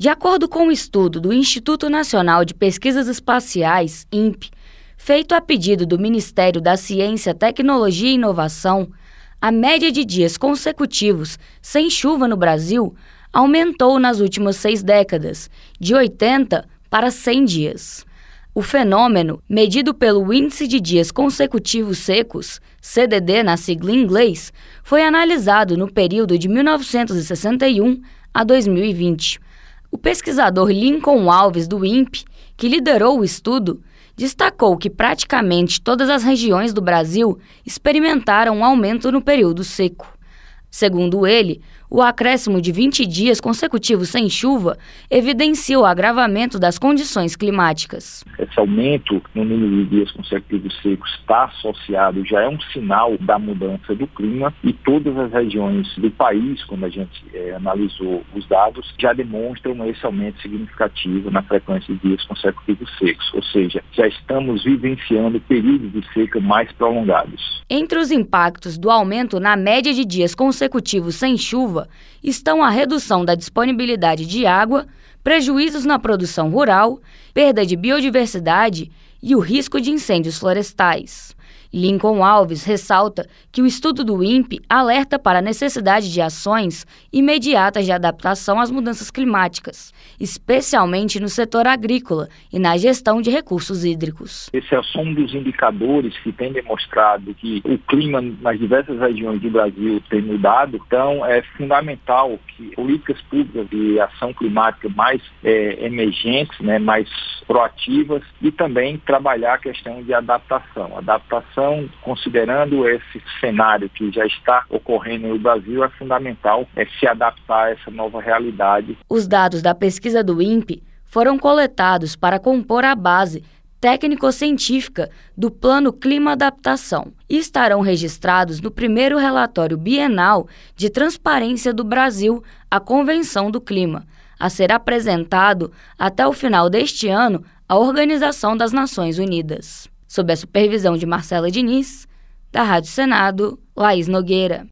De acordo com o estudo do Instituto Nacional de Pesquisas Espaciais, INPE, feito a pedido do Ministério da Ciência, Tecnologia e Inovação, a média de dias consecutivos sem chuva no Brasil aumentou nas últimas 6 décadas, de 80 para 100 dias. O fenômeno, medido pelo Índice de Dias Consecutivos Secos, CDD na sigla em inglês, foi analisado no período de 1961 a 2020. O pesquisador Lincoln Alves, do INPE, que liderou o estudo, destacou que praticamente todas as regiões do Brasil experimentaram um aumento no período seco. Segundo ele, o acréscimo de 20 dias consecutivos sem chuva evidencia o agravamento das condições climáticas. Esse aumento no número de dias consecutivos secos está associado, já é um sinal da mudança do clima, e todas as regiões do país, quando a gente analisou os dados, já demonstram esse aumento significativo na frequência de dias consecutivos secos, ou seja, já estamos vivenciando períodos de seca mais prolongados. Entre os impactos do aumento na média de dias consecutivos sem chuva estão a redução da disponibilidade de água, prejuízos na produção rural, perda de biodiversidade e o risco de incêndios florestais. Lincoln Alves ressalta que o estudo do INPE alerta para a necessidade de ações imediatas de adaptação às mudanças climáticas, especialmente no setor agrícola e na gestão de recursos hídricos. Esse é um dos indicadores que tem demonstrado que o clima nas diversas regiões do Brasil tem mudado. Então, é fundamental que políticas públicas de ação climática mais emergentes, mais proativas, e também trabalhar a questão de adaptação. Adaptação, considerando esse cenário que já está ocorrendo no Brasil, é fundamental se adaptar a essa nova realidade. Os dados da pesquisa do INPE foram coletados para compor a base técnico-científica do Plano Clima Adaptação e estarão registrados no primeiro relatório bienal de transparência do Brasil à Convenção do Clima, a ser apresentado até o final deste ano à Organização das Nações Unidas. Sob a supervisão de Marcela Diniz, da Rádio Senado, Laís Nogueira.